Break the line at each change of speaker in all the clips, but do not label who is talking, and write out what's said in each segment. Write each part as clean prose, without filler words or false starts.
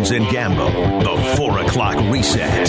Burns and Gambo, the 4 o'clock reset.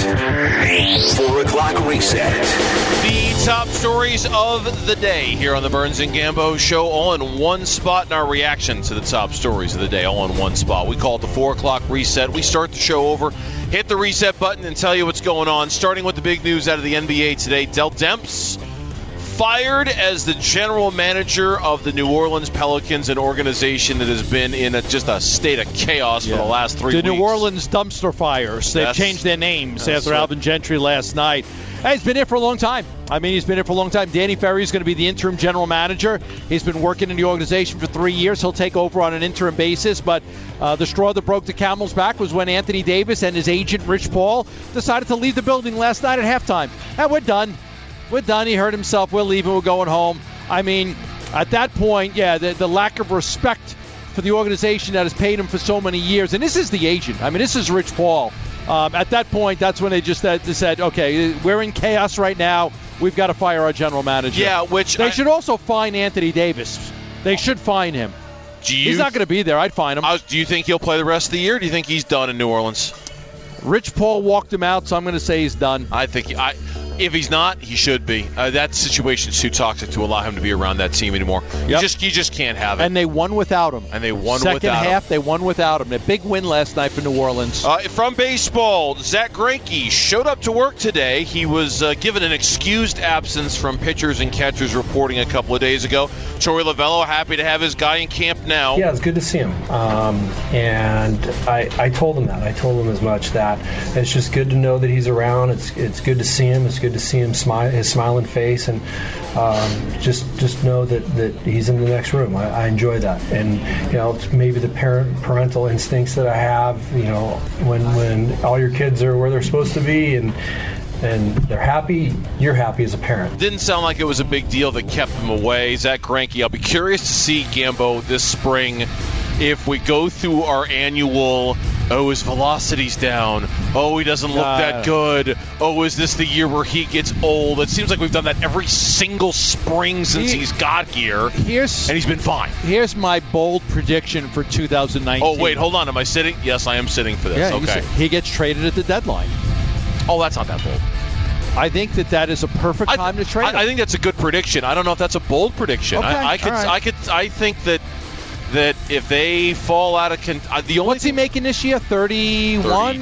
4 o'clock reset.
The top stories of the day here on the Burns and Gambo show, all in one spot, and our reaction to the top stories of the day, all in one spot. We call it the 4 o'clock reset. We start the show over, hit the reset button, and tell you what's going on. Starting with the big news out of the NBA today, Dell Demps fired as the general manager of the New Orleans Pelicans, an organization that has been in just a state of chaos for the last 3 weeks.
The New Orleans Dumpster Fires. They've changed their names after Alvin Gentry last night. Hey, he's been here for a long time. He's been here for a long time. Danny Ferry is going to be the interim general manager. He's been working in the organization for 3 years. He'll take over on an interim basis. But the straw that broke the camel's back was when Anthony Davis and his agent, Rich Paul, decided to leave the building last night at halftime. And we're done. We're done. He hurt himself. We're leaving. We're going home. At that point, the lack of respect for the organization that has paid him for so many years. And this is the agent. This is Rich Paul. At that point, that's when they just said, okay, we're in chaos right now. We've got to fire our general manager.
Yeah,
they should also fine Anthony Davis. They should fine him. He's not going to be there. I'd fine him.
Do you think he'll play the rest of the year? Or do you think he's done in New Orleans?
Rich Paul walked him out, so I'm going to say he's done.
If he's not, he should be. That situation is too toxic to allow him to be around that team anymore. Yep. You just can't have it.
And they won without him. Second half, they won without him. A big win last night for New Orleans.
From baseball, Zach Greinke showed up to work today. He was given an excused absence from pitchers and catchers reporting a couple of days ago. Torey Lovullo happy to have his guy in camp now.
Yeah, it's good to see him. And I told him that. I told him as much that it's just good to know that he's around. It's good to see him. It's good to see him smile, his smiling face, and just know that he's in the next room. I enjoy that, and it's maybe the parental instincts that I have. When all your kids are where they're supposed to be, and they're happy, you're happy as a parent.
Didn't sound like it was a big deal that kept him away. Zach Greinke, I'll be curious to see, Gambo, this spring if we go through our annual, his velocity's down, he doesn't look that good, is this the year where he gets old? It seems like we've done that every single spring since he's got here, and he's been fine.
Here's my bold prediction for 2019.
Oh, wait, hold on. Am I sitting? Yes, I am sitting for this.
Yeah,
okay.
He gets traded at the deadline.
Oh, that's not that bold.
I think that is a perfect time to trade him.
I think that's a good prediction. I don't know if that's a bold prediction.
Okay,
I think that if they fall out of
what's he making this year? 31?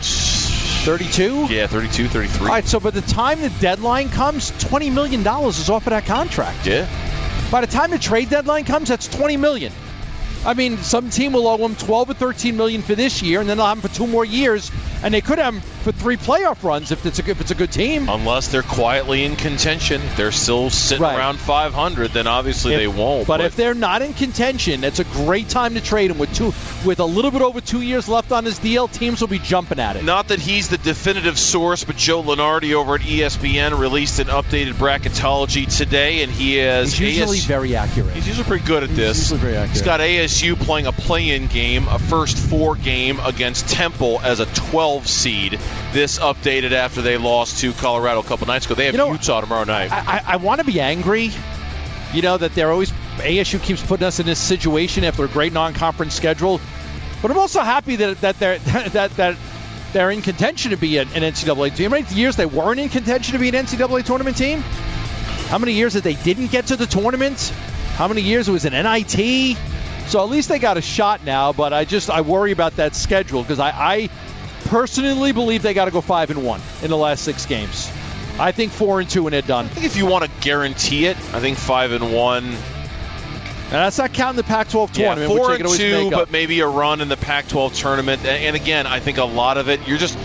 32?
Yeah, 32, 33.
All right, so by the time the deadline comes, $20 million is off of that contract.
Yeah.
By the time the trade deadline comes, that's $20 million. Some team will owe him $12 or $13 million for this year, and then they'll have him for 2 more years, and they could have him for 3 playoff runs if it's a good team.
Unless they're quietly in contention, they're still sitting around 500, then obviously they won't.
But if they're not in contention, it's a great time to trade him with a little bit over 2 years left on his deal. Teams will be jumping at it.
Not that he's the definitive source, but Joe Lunardi over at ESPN released an updated bracketology today, and he's
usually very accurate.
He's usually pretty good at this.
He's usually very accurate.
He's got ASU playing a play-in game, a first 4 game against Temple as a 12 seed. This updated after they lost to Colorado a couple nights ago. They have Utah tomorrow night.
I want to be angry, that they're always ASU keeps putting us in this situation after a great non-conference schedule. But I'm also happy that they're in contention to be an NCAA team. How many years they weren't in contention to be an NCAA tournament team? How many years that they didn't get to the tournament? How many years it was an NIT? So at least they got a shot now, but I worry about that schedule because I personally believe they got to go 5-1 in the last 6 games. I think 4-2 and they're done.
I think if you want to guarantee it, I think 5-1.
And that's not counting the Pac-12 tournament.
4-2, but maybe a run in the Pac-12 tournament. And again, I think a lot of it,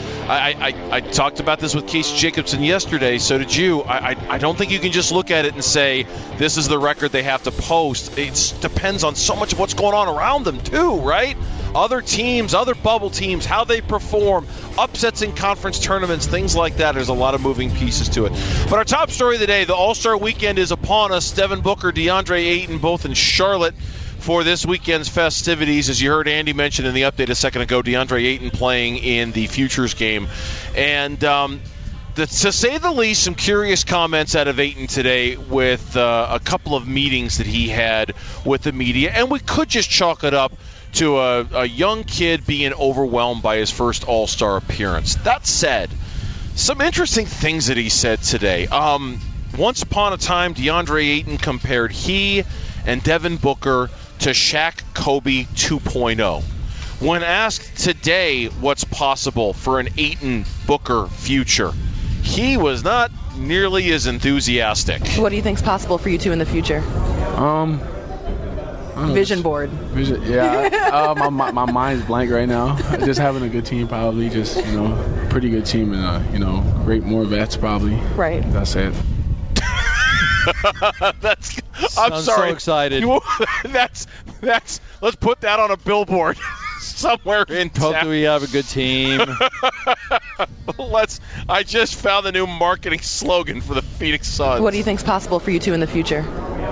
I talked about this with Casey Jacobson yesterday, so did you. I don't think you can just look at it and say, this is the record they have to post. It depends on so much of what's going on around them, too, right? Other teams, other bubble teams, how they perform, upsets in conference tournaments, things like that. There's a lot of moving pieces to it. But our top story of the day, the All-Star Weekend is upon us. Devin Booker, DeAndre Ayton, both in Charlotte for this weekend's festivities. As you heard Andy mention in the update a second ago, DeAndre Ayton playing in the Futures game. And to say the least, some curious comments out of Ayton today with a couple of meetings that he had with the media. And we could just chalk it up to a young kid being overwhelmed by his first All-Star appearance. That said, some interesting things that he said today. Once upon a time, DeAndre Ayton compared he and Devin Booker to Shaq Kobe 2.0. When asked today what's possible for an Ayton-Booker future, he was not nearly as enthusiastic.
What do you think's possible for you two in the future? Vision board.
Yeah. My mind's blank right now. Just having a good team, probably. Just pretty good team, and great more vets, probably.
Right.
That's it.
I'm sorry.
So excited.
That's. Let's put that on a billboard somewhere in town.
Hope we have a good team.
I just found the new marketing slogan for the Phoenix Suns.
What do you think's possible for you two in the future?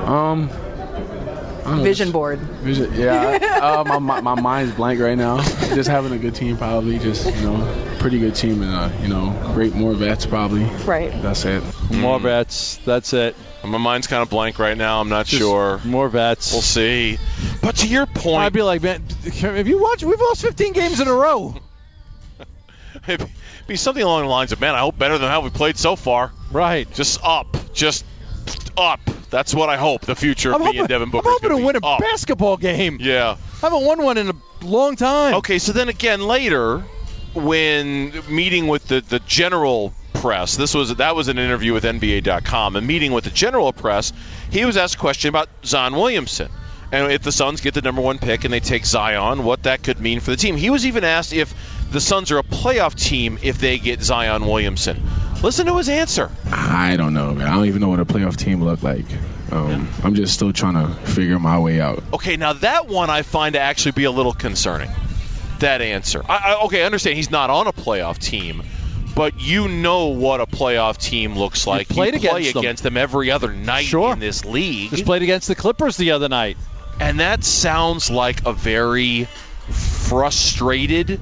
Vision board.
Yeah. My mind's blank right now. Just having a good team, probably. Just pretty good team, and great more vets, probably.
Right.
That's it.
More vets. That's it.
My mind's kind of blank right now. I'm not sure.
More vets.
We'll see. But to your point,
I'd be like, man, if you watch, we've lost 15 games in a row.
It'd be something along the lines of, man, I hope better than how we played so far.
Right.
Just up. That's what I hope the future of me and Devin Booker is
going to
be.
win a basketball game.
Yeah.
I haven't won one in a long time.
Okay, so then again later, when meeting with the general press, that was an interview with NBA.com, and meeting with the general press, he was asked a question about Zion Williamson. And if the Suns get the number one pick and they take Zion, what that could mean for the team. He was even asked if the Suns are a playoff team if they get Zion Williamson. Listen to his answer.
I don't know, man. I don't even know what a playoff team look like. I'm just still trying to figure my way out.
Okay, now that one I find to actually be a little concerning, that answer. I understand he's not on a playoff team, but you know what a playoff team looks like.
You play
against them every other night in this league.
Just played against the Clippers the other night.
And that sounds like a very frustrating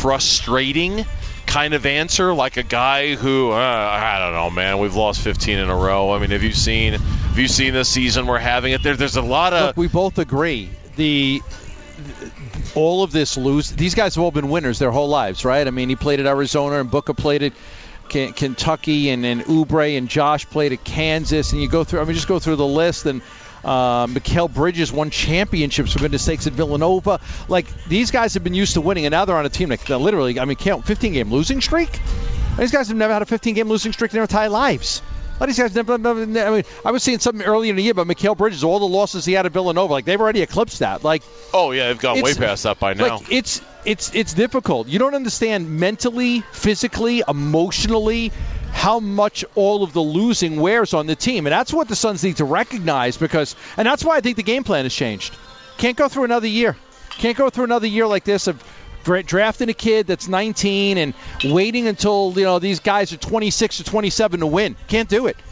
kind of answer, like a guy who I don't know, man. We've lost 15 in a row. I mean, have you seen this season we're having it? There's a lot of.
Look, we both agree. All of this these guys have all been winners their whole lives, right? I mean, he played at Arizona, and Booker played at Kentucky, and Oubre and Josh played at Kansas, and you go through. I mean, just go through the list, and Mikal Bridges won championships, for goodness sakes, at Villanova. Like, these guys have been used to winning, and now they're on a team that literally, I mean, count 15-game losing streak. These guys have never had a 15-game losing streak in their entire lives. A lot of these guys never. I mean, I was seeing something earlier in the year about Mikal Bridges, all the losses he had at Villanova. Like, they've already eclipsed that. Like,
oh yeah, they've gone way past that by now.
Like, it's difficult. You don't understand mentally, physically, emotionally how much all of the losing wears on the team. And that's what the Suns need to recognize, and that's why I think the game plan has changed. Can't go through another year. Can't go through another year like this of drafting a kid that's 19 and waiting until these guys are 26 or 27 to win. Can't do it.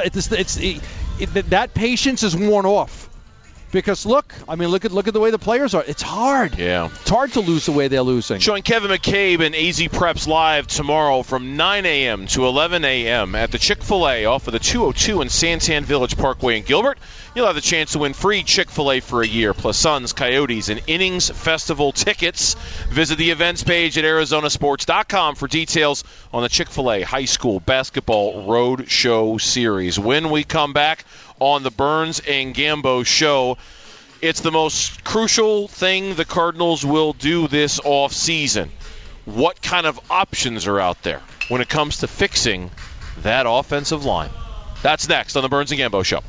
That patience is worn off. Because look at the way the players are. It's hard.
Yeah.
It's hard to lose the way they're losing.
Join Kevin McCabe and AZ Preps live tomorrow from 9 a.m. to 11 a.m. at the Chick-fil-A off of the 202 and Santan Village Parkway in Gilbert. You'll have the chance to win free Chick-fil-A for a year, plus Suns, Coyotes, and Innings Festival tickets. Visit the events page at ArizonaSports.com for details on the Chick-fil-A High School Basketball Road Show Series. When we come back on the Burns and Gambo Show, it's the most crucial thing the Cardinals will do this offseason. What kind of options are out there when it comes to fixing that offensive line? That's next on the Burns and Gambo Show.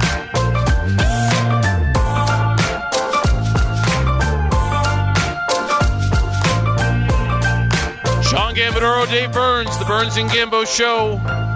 Sean Gambadoro, Dave Burns, the Burns and Gambo Show.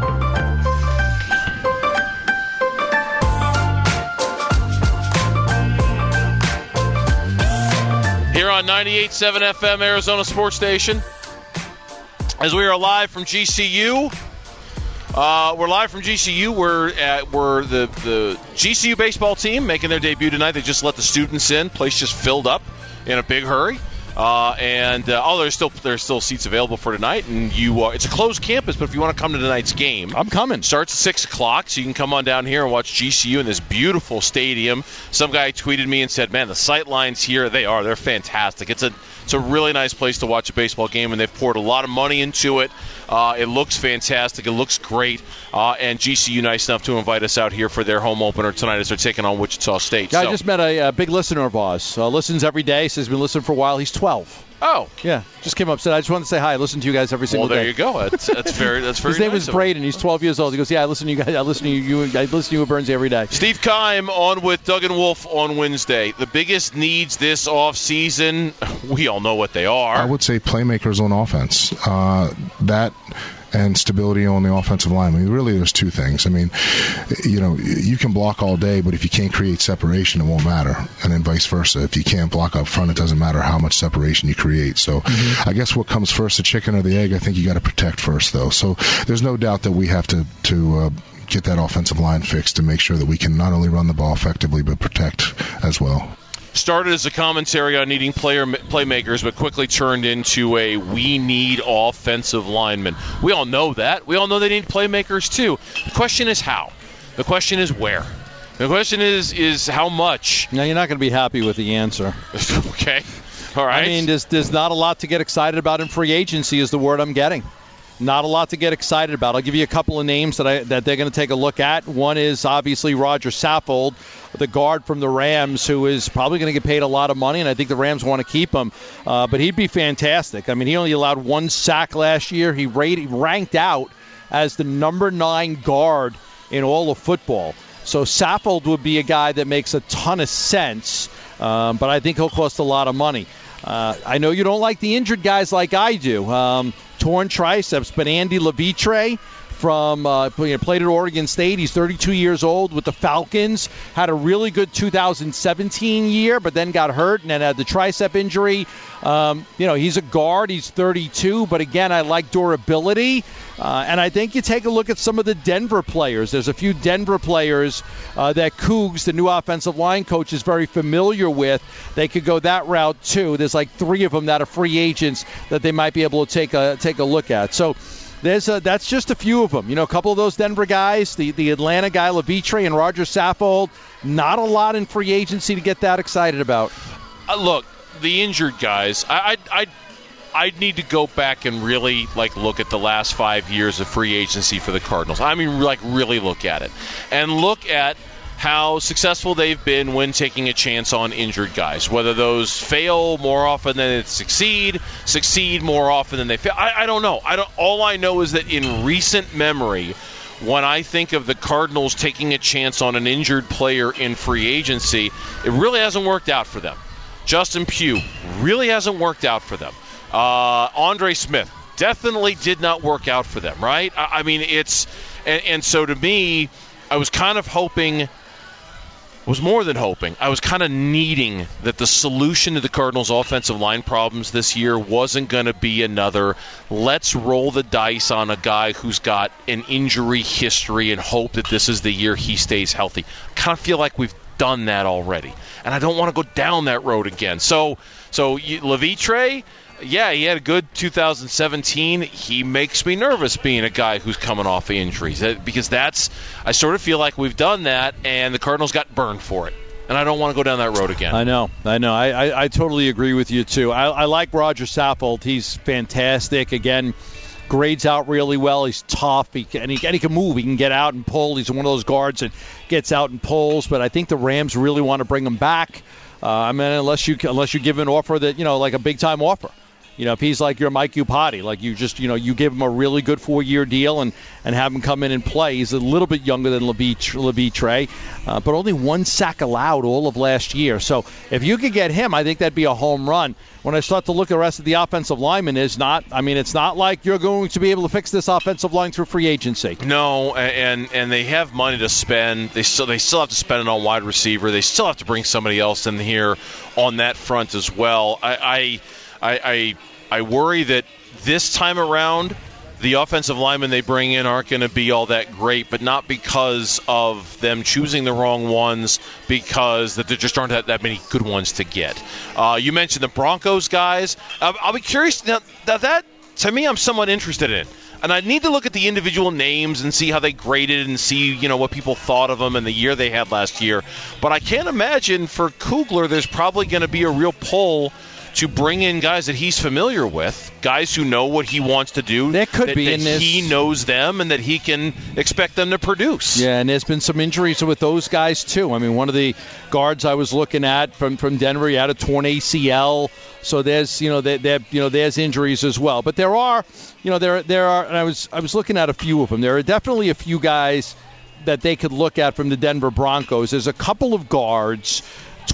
Here on 98.7 FM, Arizona Sports Station. As we are live from GCU. We're live from GCU. We're the GCU baseball team making their debut tonight. They just let the students in. Place just filled up in a big hurry. There's still seats available for tonight, and it's a closed campus. But if you want to come to tonight's game,
I'm coming.
Starts at 6:00, so you can come on down here and watch GCU in this beautiful stadium. Some guy tweeted me and said, "Man, the sight lines here, they're fantastic. It's a really nice place to watch a baseball game, and they've poured a lot of money into it. It looks fantastic. It looks great. And GCU nice enough to invite us out here for their home opener tonight as they're taking on Wichita State."
Yeah, I just met a big listener of ours. Listens every day. Says he's been listening for a while. He's 12.
Oh.
Yeah. Just came up, said, "I just wanted to say hi. I listen to you guys every single day."
Well, there you go. That's very
His name is Braden. He's 12 years old. He goes, "Yeah, I listen to you guys. I listen to you at Burnsy every day."
Steve Keim on with Doug and Wolf on Wednesday. The biggest needs this offseason, we all know what they are.
I would say playmakers on offense. That and stability on the offensive line. I mean, really, there's two things. I mean, you can block all day, but if you can't create separation, it won't matter. And then vice versa. If you can't block up front, it doesn't matter how much separation you create. So I guess what comes first, the chicken or the egg? I think you got to protect first, though. So there's no doubt that we have to get that offensive line fixed to make sure that we can not only run the ball effectively, but protect as well.
Started as a commentary on needing playmakers, but quickly turned into a we need offensive linemen. We all know that. We all know they need playmakers too. The question is how. The question is where. The question is how much.
Now, you're not going to be happy with the answer.
Okay. All right.
I mean, there's not a lot to get excited about in free agency is the word I'm getting. Not a lot to get excited about. I'll give you a couple of names that they're going to take a look at. One is obviously Roger Saffold, the guard from the Rams, who is probably going to get paid a lot of money, and I think the Rams want to keep him. But he'd be fantastic. I mean, he only allowed 1 sack last year. He ranked out as the number 9 guard in all of football. So Saffold would be a guy that makes a ton of sense, but I think he'll cost a lot of money. I know you don't like the injured guys like I do. Torn triceps, but Andy Levitre from played at Oregon State. He's 32 years old with the Falcons. Had a really good 2017 year, but then got hurt and then had the tricep injury. He's a guard. He's 32, but again, I like durability. And I think you take a look at some of the Denver players. There's a few Denver players that Cougs, the new offensive line coach, is very familiar with. They could go that route too. There's like 3 of them that are free agents that they might be able to take a look at. So that's just a few of them. A couple of those Denver guys, the Atlanta guy Levitre and Roger Saffold. Not a lot in free agency to get that excited about.
Look, the injured guys. I'd need to go back and really look at the last 5 years of free agency for the Cardinals. I mean, really look at it and look at how successful they've been when taking a chance on injured guys. Whether those fail more often than they succeed more often than they fail. I don't know. All I know is that in recent memory, when I think of the Cardinals taking a chance on an injured player in free agency, it really hasn't worked out for them. Justin Pugh really hasn't worked out for them. Andre Smith definitely did not work out for them, right? I mean, and so to me, I was kind of hoping, was more than hoping, I was kind of needing that the solution to the Cardinals' offensive line problems this year wasn't going to be another, let's roll the dice on a guy who's got an injury history and hope that this is the year he stays healthy. I kind of feel like we've done that already, and I don't want to go down that road again. So Levitre, yeah, he had a good 2017. He makes me nervous being a guy who's coming off injuries because I sort of feel like we've done that, and the Cardinals got burned for it. And I don't want to go down that road again.
I know. I totally agree with you, too. I like Roger Saffold. He's fantastic. Again, grades out really well. He's tough. He can move. He can get out and pull. He's one of those guards that gets out and pulls. But I think the Rams really want to bring him back. Unless you give an offer that, like a big-time offer. If he's like your Mike Iupati, like you just, you give him a really good 4-year deal and have him come in and play. He's a little bit younger than Levitre, but only 1 sack allowed all of last year. So if you could get him, I think that'd be a home run. When I start to look at the rest of the offensive linemen, it's not like you're going to be able to fix this offensive line through free agency.
No, and they have money to spend. They still have to spend it on wide receiver. They still have to bring somebody else in here on that front as well. I worry that this time around the offensive linemen they bring in aren't going to be all that great, but not because of them choosing the wrong ones, because that there just aren't that many good ones to get. You mentioned the Broncos guys. I'll be curious. Now that, to me, I'm somewhat interested in. And I need to look at the individual names and see how they graded and see, what people thought of them and the year they had last year. But I can't imagine for Kugler there's probably going to be a real pull to bring in guys that he's familiar with, guys who know what he wants to do.
That could be in this.
He knows them and that he can expect them to produce.
Yeah, and there's been some injuries with those guys too. I mean, one of the guards I was looking at from Denver, he had a torn ACL. So there's there's injuries as well. But there are and I was looking at a few of them. There are definitely a few guys that they could look at from the Denver Broncos. There's a couple of guards,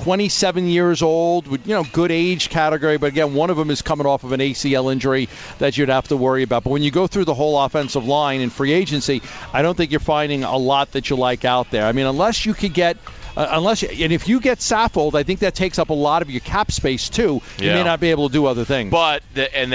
27 years old, with good age category, but again, one of them is coming off of an ACL injury that you'd have to worry about. But when you go through the whole offensive line in free agency, I don't think you're finding a lot that you like out there. I mean, unless you could get and if you get Saffold, I think that takes up a lot of your cap space too. You may not be able to do other things.
But and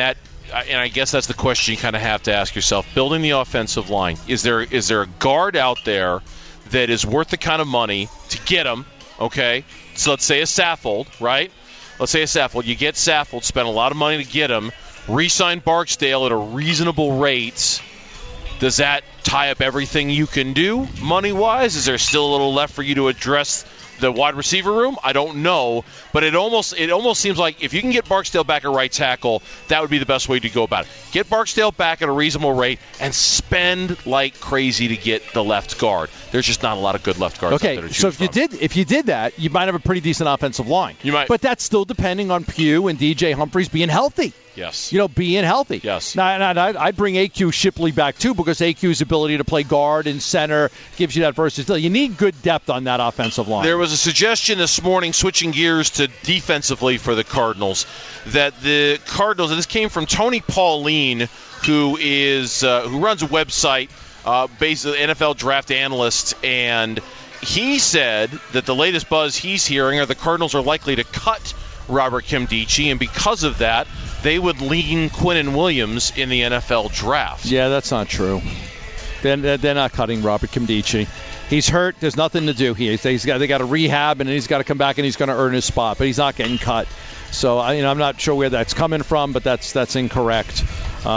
I guess that's the question you kind of have to ask yourself. Building the offensive line, is there a guard out there that is worth the kind of money to get him? Okay, so let's say a Saffold, right? Let's say a Saffold. You get Saffold, spend a lot of money to get him, re-sign Barksdale at a reasonable rate. Does that tie up everything you can do money-wise? Is there still a little left for you to address the wide receiver room? I don't know, but it almost seems like if you can get Barksdale back at right tackle, that would be the best way to go about it. Get Barksdale back at a reasonable rate and spend like crazy to get the left guard. There's just not a lot of good left guards out there to choose
so
from.
if you did that, you might have a pretty decent offensive line.
You might,
but that's still depending on Pugh and DJ Humphries being healthy.
Yes.
Being healthy.
Yes.
Now, I'd bring A.Q. Shipley back, too, because A.Q.'s ability to play guard and center gives you that versatility. You need good depth on that offensive line.
There was a suggestion this morning, switching gears to defensively for the Cardinals, that the Cardinals, and this came from Tony Pauline, who runs a website, basically NFL draft analyst, and he said that the latest buzz he's hearing are the Cardinals are likely to cut Robert Nkemdiche, and because of that, they would lean Quinnen Williams in the NFL draft.
Yeah, that's not true. They're not cutting Robert Nkemdiche. He's hurt. There's nothing to do here. They got to rehab, and then he's got to come back, and he's going to earn his spot. But he's not getting cut. So I'm not sure where that's coming from, but that's incorrect.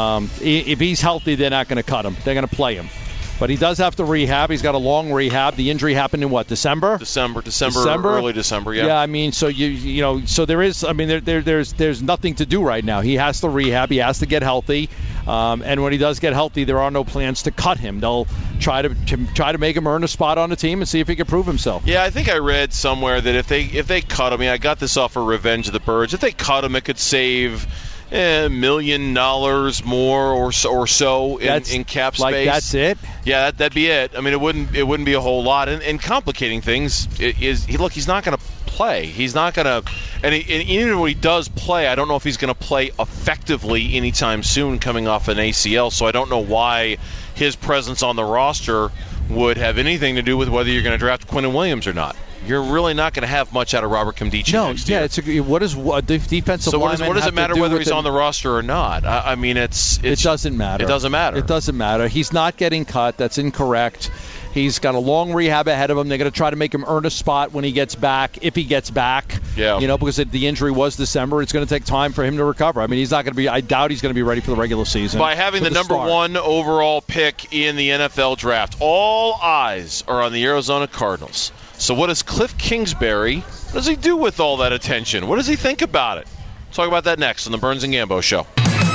If he's healthy, they're not going to cut him. They're going to play him. But he does have to rehab. He's got a long rehab. The injury happened in what, December?
December, early December, yeah.
Yeah, I mean, so so there is. I mean, there's nothing to do right now. He has to rehab. He has to get healthy. And when he does get healthy, there are no plans to cut him. They'll try to make him earn a spot on the team and see if he can prove himself.
Yeah, I think I read somewhere that if they cut him, I got this off of Revenge of the Birds. If they cut him, it could save $1 million more or so in cap space.
Like that's it?
Yeah, that'd be it. I mean, it wouldn't be a whole lot. And complicating things he's not going to play. He's not going to, and even when he does play, I don't know if he's going to play effectively anytime soon coming off an ACL. So I don't know why his presence on the roster would have anything to do with whether you're going to draft Quinnen Williams or not. You're really not going to have much out of Robert Nkemdiche next year.
What defensive lineman?
So what does it matter whether he's on the roster or not? I mean, it
doesn't matter.
It doesn't matter.
It doesn't matter. He's not getting cut. That's incorrect. He's got a long rehab ahead of him. They're going to try to make him earn a spot when he gets back, if he gets back.
Yeah.
Because the injury was December. It's going to take time for him to recover. I mean, he's not going to be. I doubt he's going to be ready for the regular season.
By having the number one overall pick in the NFL draft, all eyes are on the Arizona Cardinals. So what does Cliff Kingsbury, what does he do with all that attention? What does he think about it? We'll talk about that next on the Burns and Gambo Show.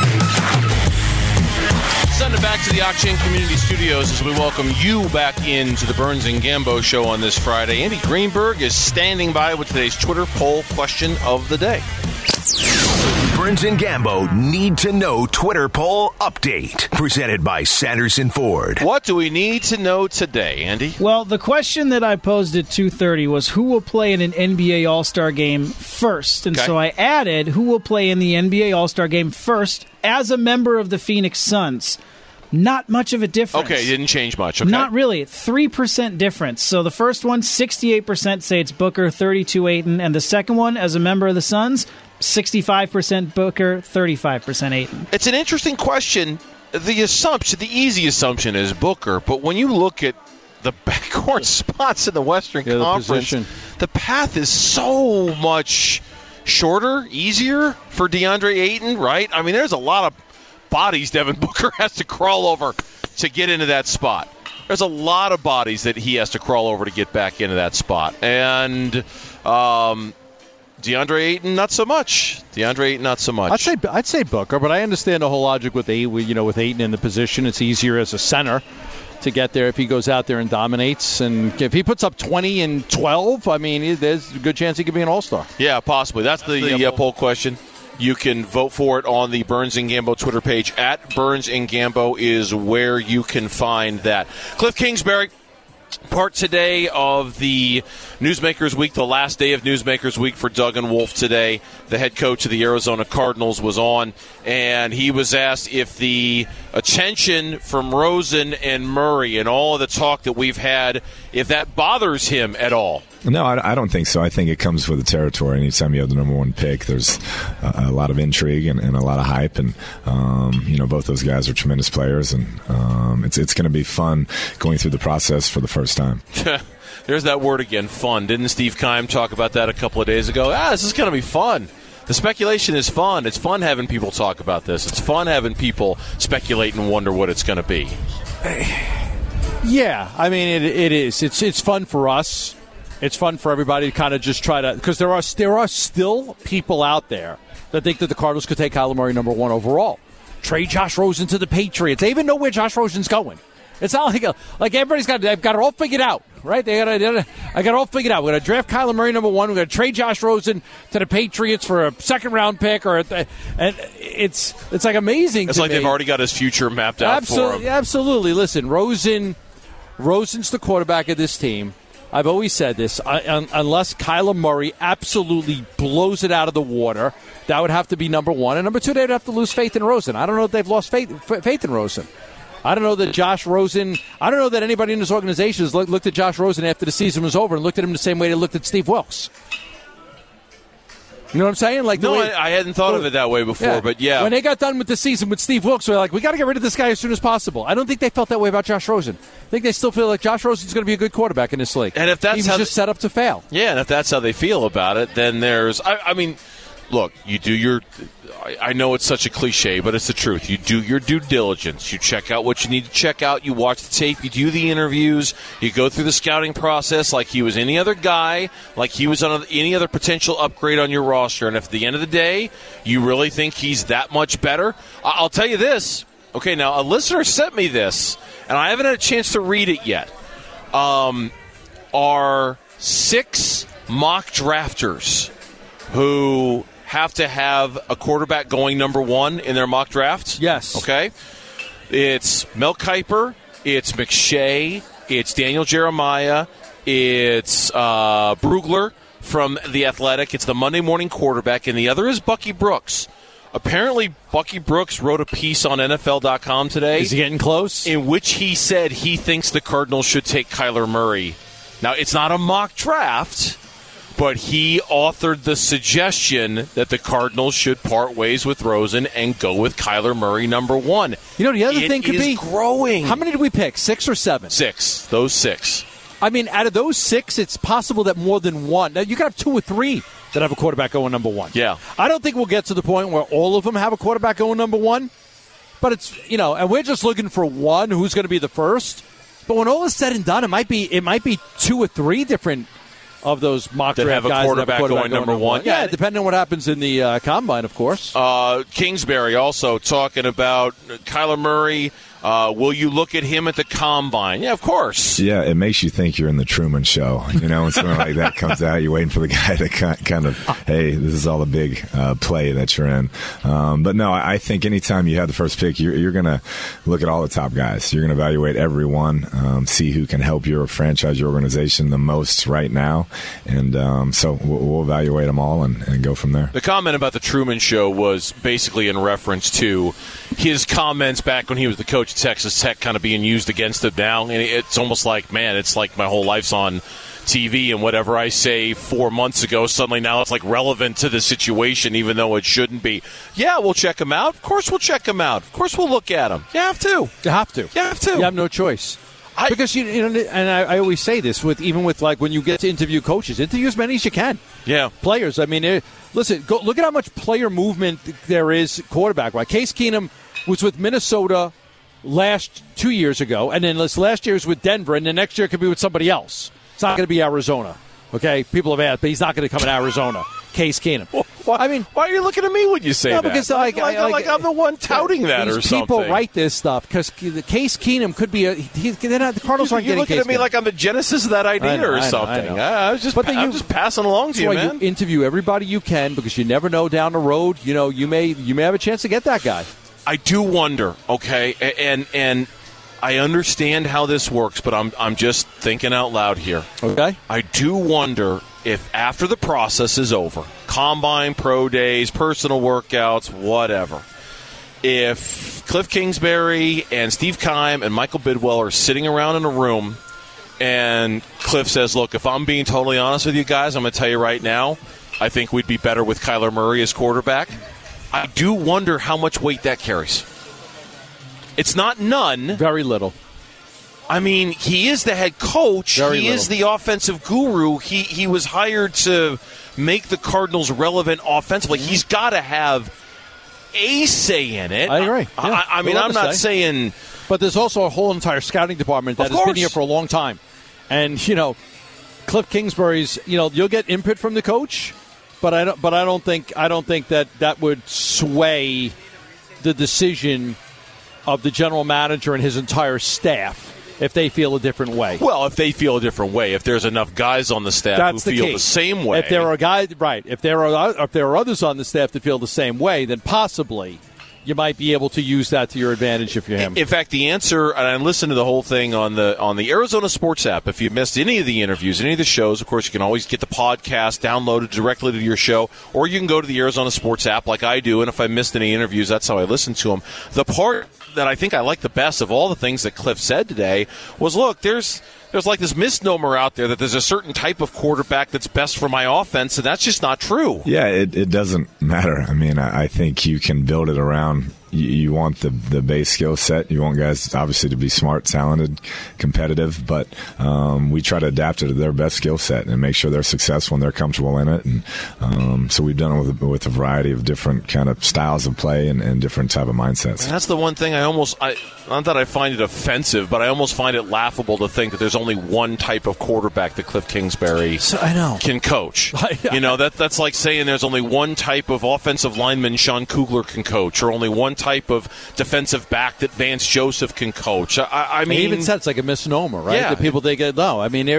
Send it back to the Auction Community Studios as we welcome you back into the Burns and Gambo Show on this Friday. Andy Greenberg is standing by with today's Twitter poll question of the day.
Burns and Gambo Need to Know Twitter Poll Update. Presented by Sanderson Ford.
What do we need to know today, Andy?
Well, the question that I posed at 2:30 was who will play in an NBA All-Star game first? And so I added who will play in the NBA All-Star game first as a member of the Phoenix Suns. Not much of a difference.
Okay, didn't change much. Okay.
Not really. 3% difference. So the first one, 68% say it's Booker, 32% Ayton. And the second one, as a member of the Suns, 65% Booker, 35% Ayton.
It's an interesting question the easy assumption is Booker, but when you look at the backcourt spots in the Western Conference, the path is so much shorter, easier for DeAndre Ayton, right? I mean, there's a lot of bodies Devin Booker has to crawl over to get into that spot. There's a lot of bodies that he has to crawl over to get back into that spot. And DeAndre Ayton, not so much. I'd
say Booker, but I understand the whole logic with Ayton in the position. It's easier as a center to get there if he goes out there and dominates. And if he puts up 20 and 12, I mean, there's a good chance he could be an all-star.
Yeah, possibly. That's the poll question. You can vote for it on the Burns and Gambo Twitter page. At Burns and Gambo is where you can find that. Cliff Kingsbury, part today of the Newsmakers Week, the last day of Newsmakers Week for Doug and Wolf today. The head coach of the Arizona Cardinals was on, and he was asked if the attention from Rosen and Murray and all of the talk that we've had, if that bothers him at all.
No, I don't think so. I think it comes with the territory. Anytime you have the number one pick, there's a lot of intrigue and a lot of hype. And, both those guys are tremendous players. And it's going to be fun going through the process for the first time.
There's that word again, fun. Didn't Steve Keim talk about that a couple of days ago? This is going to be fun. The speculation is fun. It's fun having people talk about this. It's fun having people speculate and wonder what it's going to be.
Yeah, I mean, it is. It's fun for us. It's fun for everybody to kind of just try to, because there are still people out there that think that the Cardinals could take Kyler Murray number one overall. Trade Josh Rosen to the Patriots. They even know where Josh Rosen's going. It's not like everybody's they've got it all figured out, right? I got it all figured out. We're going to draft Kyler Murray number one. We're going to trade Josh Rosen to the Patriots for a second-round pick, and it's like amazing.
It's like they've already got his future mapped out for him.
Absolutely. Listen, Rosen's the quarterback of this team. I've always said this, unless Kyler Murray absolutely blows it out of the water, that would have to be number one. And number two, they'd have to lose faith in Rosen. I don't know if they've lost faith in Rosen. I don't know that Josh Rosen, I don't know that anybody in this organization has looked at Josh Rosen after the season was over and looked at him the same way they looked at Steve Wilkes. You know what I'm saying?
I hadn't thought of it that way before, but yeah.
When they got done with the season with Steve Wilkes, we were like, we got to get rid of this guy as soon as possible. I don't think they felt that way about Josh Rosen. I think they still feel like Josh Rosen's going to be a good quarterback in this league.
And if that's
he was just set up to fail.
Yeah, and if that's how they feel about it, then there's, I mean, look, you do your, I know it's such a cliche, but it's the truth. You do your due diligence. You check out what you need to check out. You watch the tape. You do the interviews. You go through the scouting process like he was any other guy, like he was on any other potential upgrade on your roster. And if at the end of the day you really think he's that much better, I'll tell you this. Okay, now a listener sent me this, and I haven't had a chance to read it yet. Are 6 mock drafters who have to have a quarterback going number one in their mock drafts?
Yes.
Okay. It's Mel Kiper, it's McShay, it's Daniel Jeremiah, it's Brugler from The Athletic, it's the Monday Morning Quarterback, and the other is Bucky Brooks. Apparently, Bucky Brooks wrote a piece on NFL.com today.
Is he getting close?
In which he said he thinks the Cardinals should take Kyler Murray. Now, it's not a mock draft, but he authored the suggestion that the Cardinals should part ways with Rosen and go with Kyler Murray number one.
You know, the other thing could be
growing.
How many did we pick? 6 or 7?
6. Those 6.
I mean, out of those 6, it's possible that more than one. Now, you could have 2 or 3 that have a quarterback going number one.
Yeah.
I don't think we'll get to the point where all of them have a quarterback going number one. But it's, and we're just looking for one who's going to be the first. But when all is said and done, it might be 2 or 3 different of those mock draft guys
that have a quarterback going number one.
Yeah, depending on what happens in the combine, of course.
Kingsbury also talking about Kyler Murray. Will you look at him at the combine? Yeah, of course.
Yeah, it makes you think you're in the Truman Show. When something like that comes out, you're waiting for the guy to kind of, hey, this is all a big play that you're in. But no, I think anytime you have the first pick, you're going to look at all the top guys. You're going to evaluate everyone, see who can help your franchise, your organization the most right now. And so we'll evaluate them all and go from there.
The comment about the Truman Show was basically in reference to his comments back when he was the coach at Texas Tech kind of being used against him now. And it's almost like, man, it's like my whole life's on TV, and whatever I say 4 months ago, suddenly now it's like relevant to the situation, even though it shouldn't be. Yeah, we'll check him out. Of course we'll check him out. Of course we'll look at him. You have to.
You have to.
You have to.
You have no choice. Because you know, and I always say this even with like when you get to interview coaches, interview as many as you can.
Yeah,
players. I mean, listen, go look at how much player movement there is quarterback. Right, Case Keenum was with Minnesota 2 years ago, and then last year was with Denver, and the next year could be with somebody else. It's not going to be Arizona. Okay, people have asked, but he's not going to come in Arizona. Case Keenum.
Why are you looking at me when you say that?
Because
like I'm the one touting that or something.
People write this stuff because the Case Keenum could be the Cardinals aren't getting Case Keenum.
You're looking at me like I'm the genesis of that idea or something. I'm just passing along to you, man.
You interview everybody you can because you never know down the road. You know, you may have a chance to get that guy.
I do wonder. Okay, and I understand how this works, but I'm just thinking out loud here.
Okay,
I do wonder if after the process is over, combine, pro days, personal workouts, whatever, if Cliff Kingsbury and Steve Keim and Michael Bidwell are sitting around in a room and Cliff says, look, if I'm being totally honest with you guys, I'm going to tell you right now, I think we'd be better with Kyler Murray as quarterback. I do wonder how much weight that carries. It's not none.
Very little.
I mean, he is the head coach. He is the offensive guru. He was hired to make the Cardinals relevant offensively. He's got to have a say in it.
I agree.
Yeah. I mean, I'm not saying...
But there's also a whole entire scouting department that has been here for a long time. And, you know, Cliff Kingsbury's, you know, you'll get input from the coach, but I don't think that would sway the decision of the general manager and his entire staff if they feel a different way.
Well, if they feel a different way, if there's enough guys on the staff who feel the same way.
If there are guys, right? If there are others on the staff that feel the same way, then possibly you might be able to use that to your advantage if you're him.
In fact, the answer, and I listened to the whole thing on the Arizona Sports app. If you missed any of the interviews, any of the shows, of course, you can always get the podcast downloaded directly to your show, or you can go to the Arizona Sports app like I do, and if I missed any interviews, that's how I listen to them. The part that I think I like the best of all the things that Cliff said today was, look, there's like this misnomer out there that there's a certain type of quarterback that's best for my offense, and that's just not true.
Yeah, it doesn't matter. I mean, I think you can build it around. You want the base skill set. You want guys, obviously, to be smart, talented, competitive, but we try to adapt it to their best skill set and make sure they're successful and they're comfortable in it. And so we've done it with a variety of different kind of styles of play and different type of mindsets.
And that's the one thing not that I find it offensive, but I almost find it laughable to think that there's only one type of quarterback that Cliff Kingsbury can coach. You know, that's like saying there's only one type of offensive lineman Sean Kugler can coach, or only one type of defensive back that Vance Joseph can coach. I mean,
he even said it's like a misnomer, right?
Yeah.
That people think, no. I mean,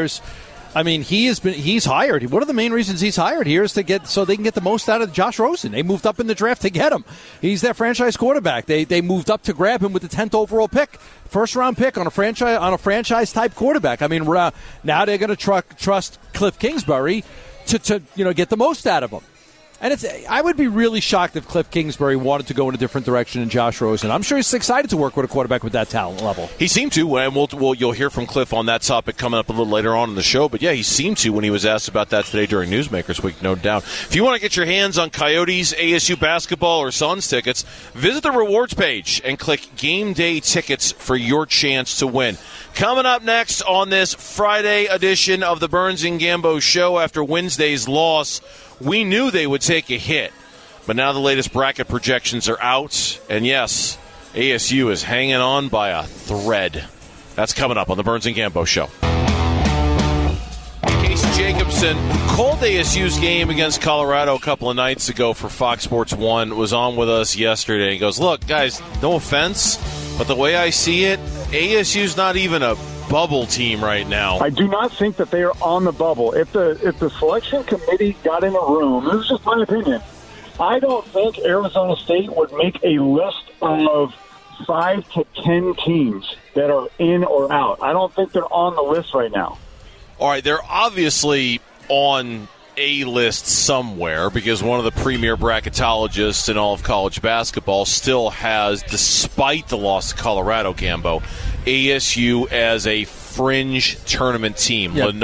he's hired. One of the main reasons he's hired here is so they can get the most out of Josh Rosen. They moved up in the draft to get him. He's their franchise quarterback. They moved up to grab him with the 10th overall pick, first round pick on a franchise type quarterback. I mean, now they're going to trust Cliff Kingsbury to get the most out of him. And I would be really shocked if Cliff Kingsbury wanted to go in a different direction than Josh Rosen. I'm sure he's excited to work with a quarterback with that talent level.
He seemed to, and you'll hear from Cliff on that topic coming up a little later on in the show. But, yeah, he seemed to when he was asked about that today during Newsmakers Week, no doubt. If you want to get your hands on Coyotes, ASU basketball, or Suns tickets, visit the rewards page and click Game Day Tickets for your chance to win. Coming up next on this Friday edition of the Burns and Gambo Show after Wednesday's loss, we knew they would take a hit, but now the latest bracket projections are out, and yes, ASU is hanging on by a thread. That's coming up on the Burns and Gambo Show. Casey Jacobson, who called ASU's game against Colorado a couple of nights ago for Fox Sports 1, was on with us yesterday. He goes, look, guys, no offense, but the way I see it, ASU's not even a bubble team right now.
I do not think that they are on the bubble. If the selection committee got in a room, this is just my opinion, I don't think Arizona State would make a list of 5 to 10 teams that are in or out. I don't think they're on the list right now.
All right, they're obviously on A-list somewhere because one of the premier bracketologists in all of college basketball still has, despite the loss to Colorado, Gambo, ASU as a fringe tournament team.
Yeah,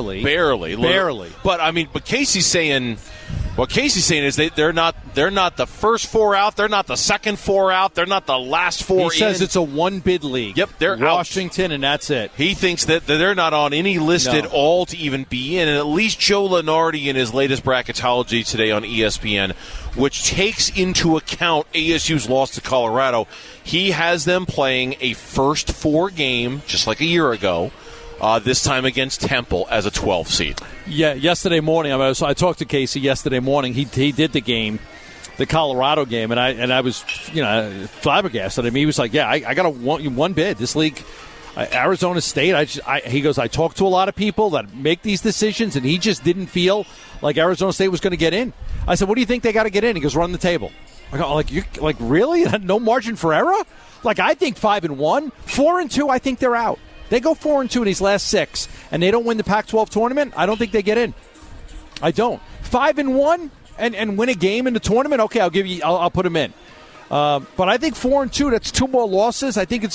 barely.
But Casey's saying. What Casey's saying is they're not the first four out. They're not the second four out. They're not the last four in.
He says it's a one-bid league.
Yep, they're
Washington,
out.
And that's it.
He thinks that they're not on any list at all to even be in. And at least Joe Lunardi in his latest bracketology today on ESPN, which takes into account ASU's loss to Colorado, he has them playing a first four game, just like a year ago, this time against Temple as a 12 seed.
Yeah, yesterday morning, I talked to Casey yesterday morning. He did the game, the Colorado game, and I was flabbergasted. I mean, he was like, "Yeah, I got one bid. This league, Arizona State." He goes, "I talked to a lot of people that make these decisions, and he just didn't feel like Arizona State was going to get in." I said, "What do you think they got to get in?" He goes, "Run the table." I go, "Like really? No margin for error? Like I think 5-1, 4-2. I think they're out." They go 4-2 in these last 6, and they don't win the Pac-12 tournament, I don't think they get in. I don't. 5-1 and win a game in the tournament, okay, I'll put them in. But I think 4-2, that's 2 more losses. I think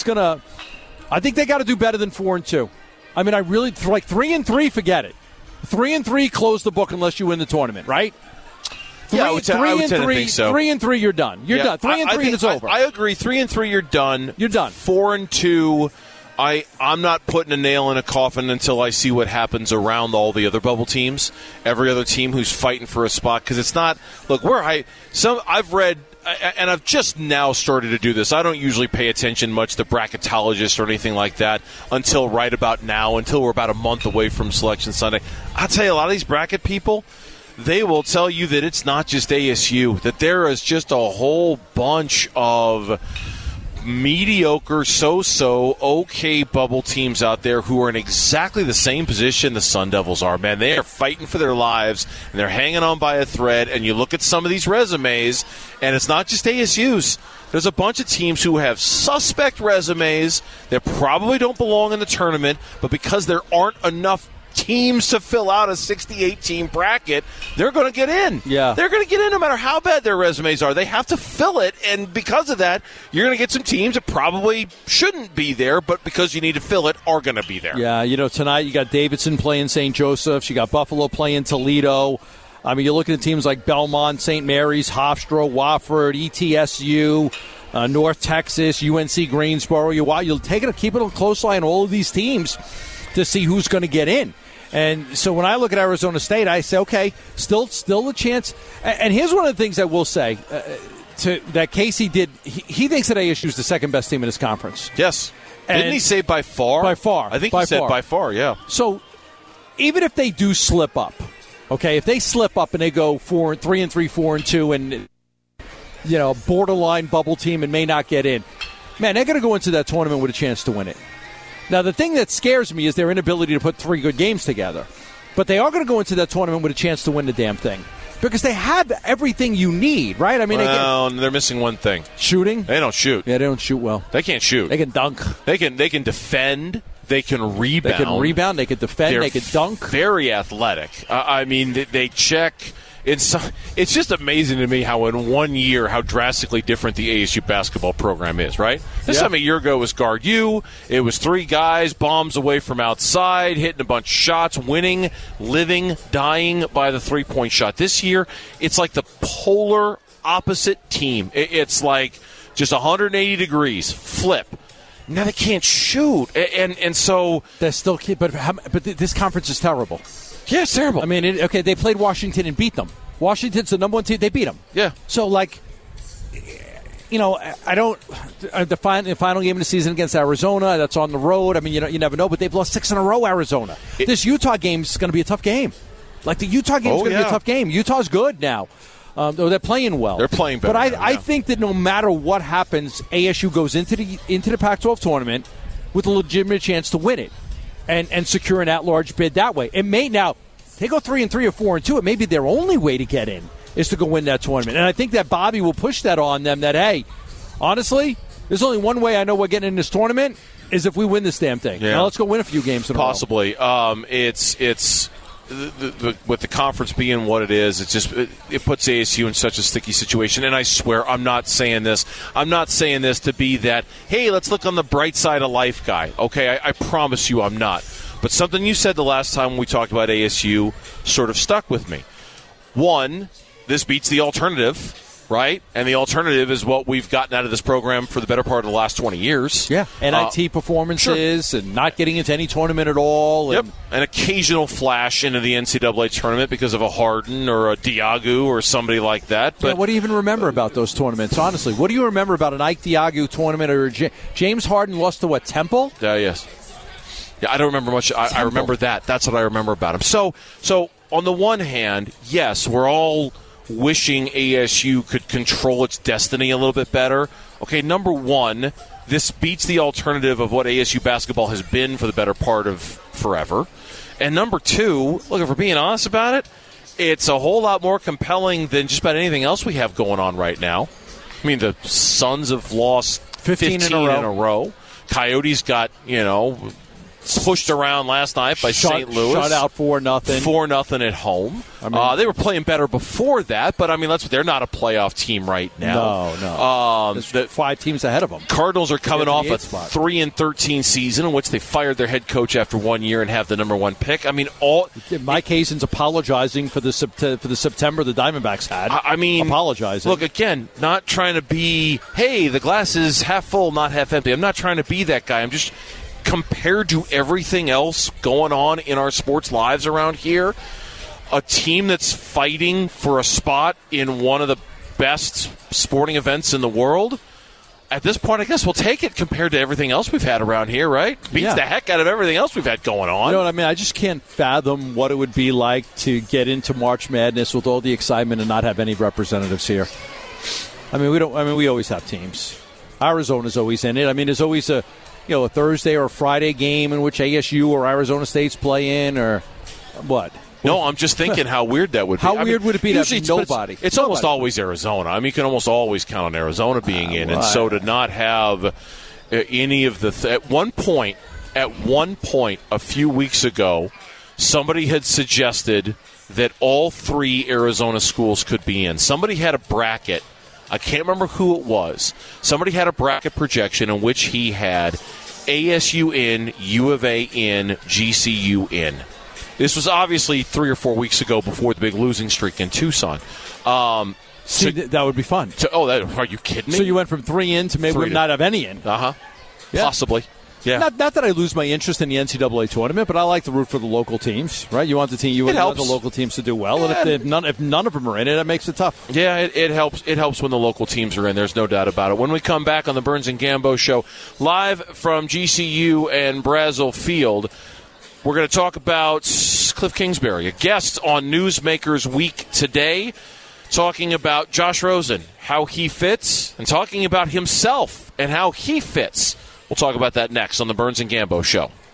they got to do better than 4-2. I mean, I really, like 3-3, forget it. 3-3, close the book unless you win the tournament, right?
I would tend to think so.
3-3, you're done. You're done. 3-3, it's over.
I agree. 3-3, you're done.
You're done.
4-2. I'm not putting a nail in a coffin until I see what happens around all the other bubble teams, every other team who's fighting for a spot. Because it's not, look, I've read, and I've just now started to do this. I don't usually pay attention much to bracketologists or anything like that until right about now, until we're about a month away from Selection Sunday. I'll tell you, a lot of these bracket people, they will tell you that it's not just ASU, that there is just a whole bunch of mediocre, okay bubble teams out there who are in exactly the same position the Sun Devils are. Man, they are fighting for their lives, and they're hanging on by a thread, and you look at some of these resumes, and it's not just ASU's. There's a bunch of teams who have suspect resumes that probably don't belong in the tournament, but because there aren't enough teams to fill out a 68-team bracket, they're going to get in.
Yeah.
They're going to get in no matter how bad their resumes are. They have to fill it, and because of that, you're going to get some teams that probably shouldn't be there, but because you need to fill it, are going to be there.
Yeah, tonight you got Davidson playing St. Joseph's. You got Buffalo playing Toledo. I mean, you're looking at teams like Belmont, St. Mary's, Hofstra, Wofford, ETSU, North Texas, UNC Greensboro. You'll keep it a close eye on all of these teams to see who's going to get in. And so when I look at Arizona State, I say, okay, still a chance. And here's one of the things I will say that Casey did. He thinks that ASU is the second best team in his conference.
Yes. Didn't he say by far?
By far.
I think he said by far, yeah.
So even if they do slip up, okay, if they slip up and they go 3-3, 4-2, and a borderline bubble team and may not get in, man, they're going to go into that tournament with a chance to win it. Now, the thing that scares me is their inability to put 3 good games together. But they are going to go into that tournament with a chance to win the damn thing. Because they have everything you need, right? I mean,
they're missing one thing.
Shooting?
They don't shoot.
Yeah, they don't shoot well.
They can't shoot.
They can dunk.
They can defend. They can rebound.
They can defend. They can dunk.
Very athletic. I mean, they check. It's just amazing to me how in 1 year how drastically different the ASU basketball program is, right? This time a year ago was guard U. It was 3 guys, bombs away from outside, hitting a bunch of shots, winning, living, dying by the 3-point shot. This year, it's like the polar opposite team. It's like just 180 degrees, flip. Now they can't shoot, and so
they're still. But this conference is terrible.
Yeah, it's terrible.
I mean, they played Washington and beat them. Washington's the number 1 team. They beat them.
Yeah.
So, I don't. The final game of the season against Arizona, that's on the road. I mean, you never know, but they've lost 6 in a row, Arizona. This Utah game is going to be a tough game. Like, the Utah game is going to be a tough game. Utah's good now. They're playing well.
They're playing better.
But I think that no matter what happens, ASU goes into the Pac-12 tournament with a legitimate chance to win it. And secure an at-large bid that way. It may now they go 3-3 or 4-2. It may be their only way to get in is to go win that tournament. And I think that Bobby will push that on them. That hey, honestly, there's only one way I know we're getting in this tournament is if we win this damn thing.
Yeah.
Now let's go win a few games in
possibly.
a row.
It's with the conference being what it is, it puts ASU in such a sticky situation. And I swear, I'm not saying this to be that, hey, let's look on the bright side of life guy. Okay, I promise you I'm not. But something you said the last time we talked about ASU sort of stuck with me. One, this beats the alternative. Right? And the alternative is what we've gotten out of this program for the better part of the last 20 years.
Yeah. NIT performances and not getting into any tournament at all.
Yep. An occasional flash into the NCAA tournament because of a Harden or a Diagu or somebody like that. But
what do you even remember about those tournaments, honestly? What do you remember about an Ike Diagu tournament or James Harden lost to what, Temple?
Yes. Yeah, I don't remember much. I remember that. That's what I remember about him. So on the one hand, yes, we're all wishing ASU could control its destiny a little bit better. Okay, number one, this beats the alternative of what ASU basketball has been for the better part of forever. And number two, look, if we're being honest about it, it's a whole lot more compelling than just about anything else we have going on right now. I mean, the Suns have lost 15 in a row. Coyotes got, pushed around last night by St. Louis.
Shut out 4-0.
4-0 at home. They were playing better before that, but they're not a playoff team right now.
No. There's 5 teams ahead of them.
Cardinals are coming off a 3-13 season in which they fired their head coach after 1 year and have the number 1 pick.
Mike Hazen's apologizing for the September the Diamondbacks had. Apologizing.
Look, again, not trying to be, hey, the glass is half full, not half empty. I'm not trying to be that guy. I'm just, compared to everything else going on in our sports lives around here, a team that's fighting for a spot in one of the best sporting events in the world, at this point, I guess we'll take it compared to everything else we've had around here, right? Beats the heck out of everything else we've had going on.
You know what I mean? I just can't fathom what it would be like to get into March Madness with all the excitement and not have any representatives here. We always have teams. Arizona's always in it. There's always a Thursday or a Friday game in which ASU or Arizona State's play in, or what?
No, I'm just thinking how weird that would be.
How weird would it be to have nobody?
It's almost always Arizona. You can almost always count on Arizona being in, and so to not have any of the at one point, a few weeks ago, somebody had suggested that all 3 Arizona schools could be in. Somebody had a bracket. I can't remember who it was. Somebody had a bracket projection in which he had ASU in, U of A in, GCU in. This was obviously 3 or 4 weeks ago before the big losing streak in Tucson.
That would be fun.
Are you kidding me?
So you went from 3 in to maybe not have any in.
Yeah. Possibly. Yeah.
Not that I lose my interest in the NCAA tournament, but I like to root for the local teams, right? You want the team, you want the local teams to do well, and if none of them are in it, it makes it tough.
Yeah, it helps. It helps when the local teams are in. There's no doubt about it. When we come back on the Burns and Gambo Show, live from GCU and Brazil Field, we're going to talk about Cliff Kingsbury, a guest on Newsmakers Week today, talking about Josh Rosen, how he fits, and talking about himself and how he fits. We'll talk about that next on the Burns and Gambo Show.